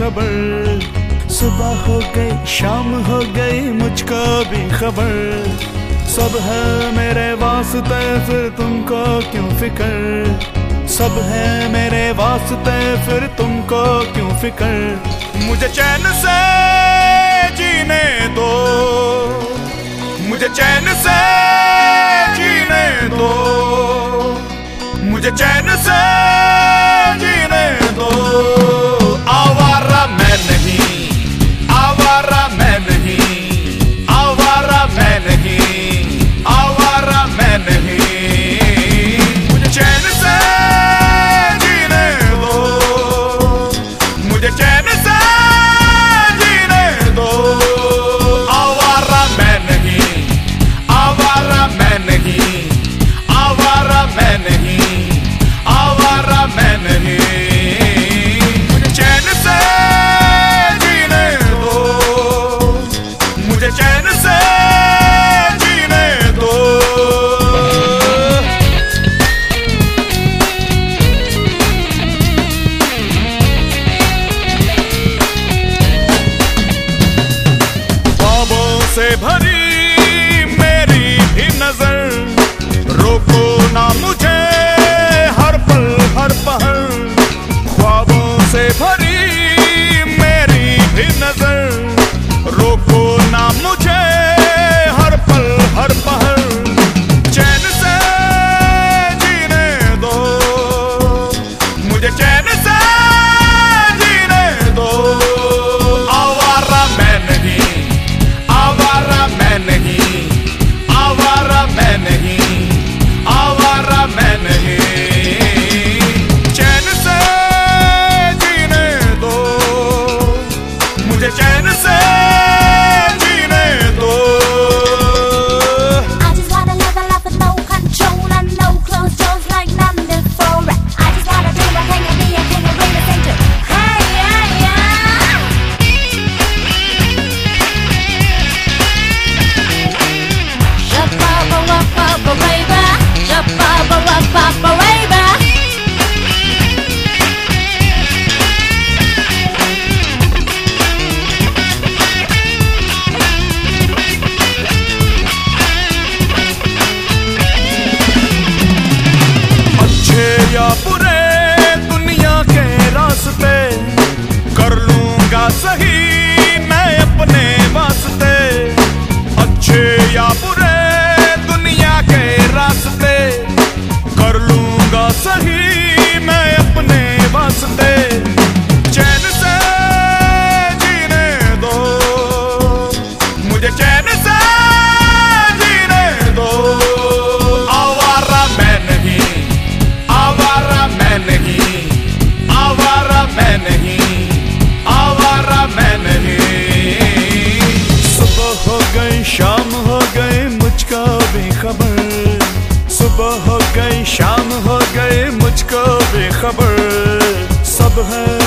बेखबर। सुबह हो गई शाम हो गई मुझको भी खबर। सब है मेरे वास्ते फिर तुमको क्यों फिक्र। सब है मेरे वास्ते फिर तुमको क्यों फिक्र। मुझे चैन से जीने दो, मुझे चैन से जीने दो, मुझे चैन से जीने दो। आवारा मैं नहीं, आवारा मैं नहीं, आवारा मैं नहीं, आवारा मैं नहीं। मुझे चैन से जीने दो, मुझे चैन से जीने दो। आवारा मैं नहीं, आवारा मैं नहीं, आवारा मैं नहीं, आवारा मैं नहीं। मुझे चैन से जीने दो, मुझे चैन से जीने दो। ख्वाबों से भरी मेरी भी नजर, रोको ना मुझे हर पल हर पहर। ख्वाबों से भरी मेरी भी नजर, रोको ना मुझे हर पल हर पहर। चैन से जीने दो, मुझे चैन से जीने दो। आवारा मैं नहीं, आवारा मैं नहीं, आवारा मैं नहीं, आवारा मैं नहीं। चैन से जीने दो, मुझे चैन से जीने दो। I just wanna live a life with no control and no closed doors like none before. I just wanna do my thing and be a king and bring the thing to. Hey, yeah, yeah. Shabba-ba-ba-ba-ba, baby. Shabba-ba-ba-ba-ba, baby. अच्छे या बुरे दुनिया के रास्ते, कर लूंगा सही मैं अपने वास्ते। अच्छे या बुरे दुनिया के रास्ते, कर लूंगा सही मैं अपने वास्ते। चैन से जीने दो, मुझे चैन से जीने दो। आवारा मैं नहीं, आवारा मैं नहीं, आवारा मैं नहीं, आवारा मैं नहीं। सुबह हो गई शाम हो गई मुझको बेखबर। सुबह हो गई शाम हो गई मुझको बेखबर। सब है